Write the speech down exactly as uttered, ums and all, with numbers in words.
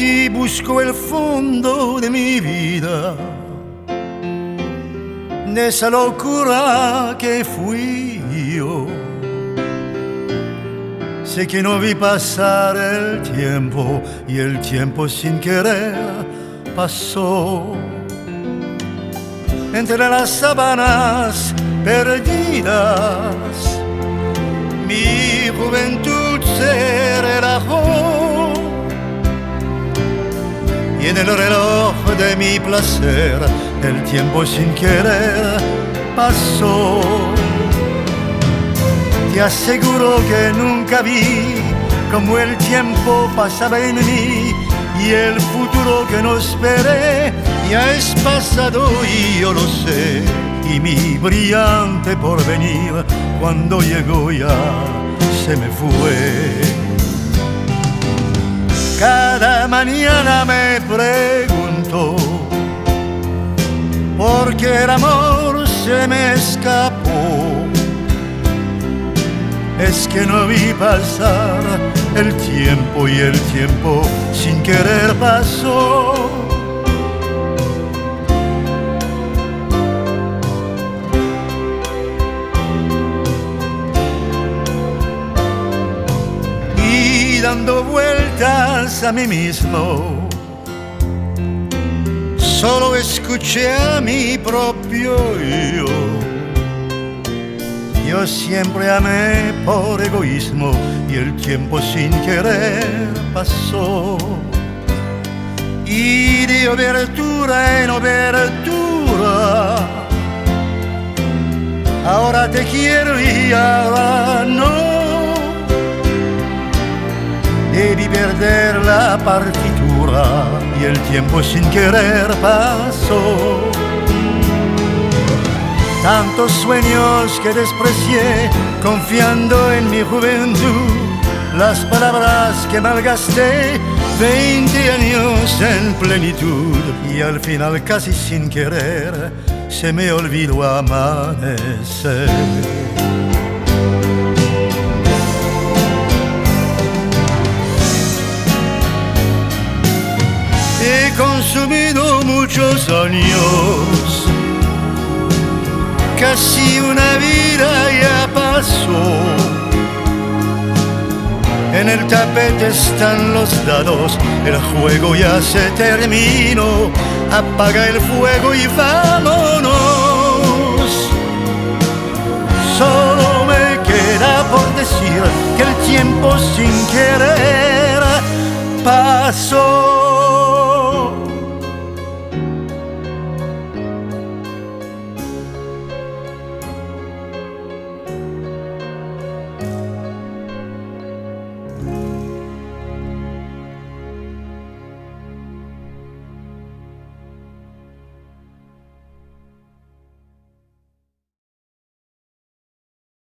si busco el fondo de mi vida, de esa locura que fui yo. Sé que no vi pasar el tiempo y el tiempo sin querer pasó. Entre las sábanas perdidas, mi juventud se relajó, y en el reloj de mi placer el tiempo sin querer pasó. Te aseguro que nunca vi como el tiempo pasaba en mí, y el futuro que no esperé ya es pasado y yo lo sé. Y mi brillante porvenir cuando llegó ya se me fue. Cada mañana me pregunto por qué el amor se me escapó. Es que no vi pasar el tiempo y el tiempo sin querer pasó. Y dando vueltas a mí mismo, solo escuché a mi propio yo. Yo siempre amé por egoísmo y el tiempo sin querer pasó. Y de obertura en obertura, ahora te quiero y ahora no. Debí perder la partitura y el tiempo sin querer pasó. Tantos sueños que desprecié confiando en mi juventud, las palabras que malgasté, veinte años en plenitud, y al final casi sin querer se me olvidó amanecer. He consumido muchos años, casi una vida ya pasó. En el tapete están los dados, el juego ya se terminó. Apaga el fuego y vámonos. Solo me queda por decir que el tiempo sin querer pasó.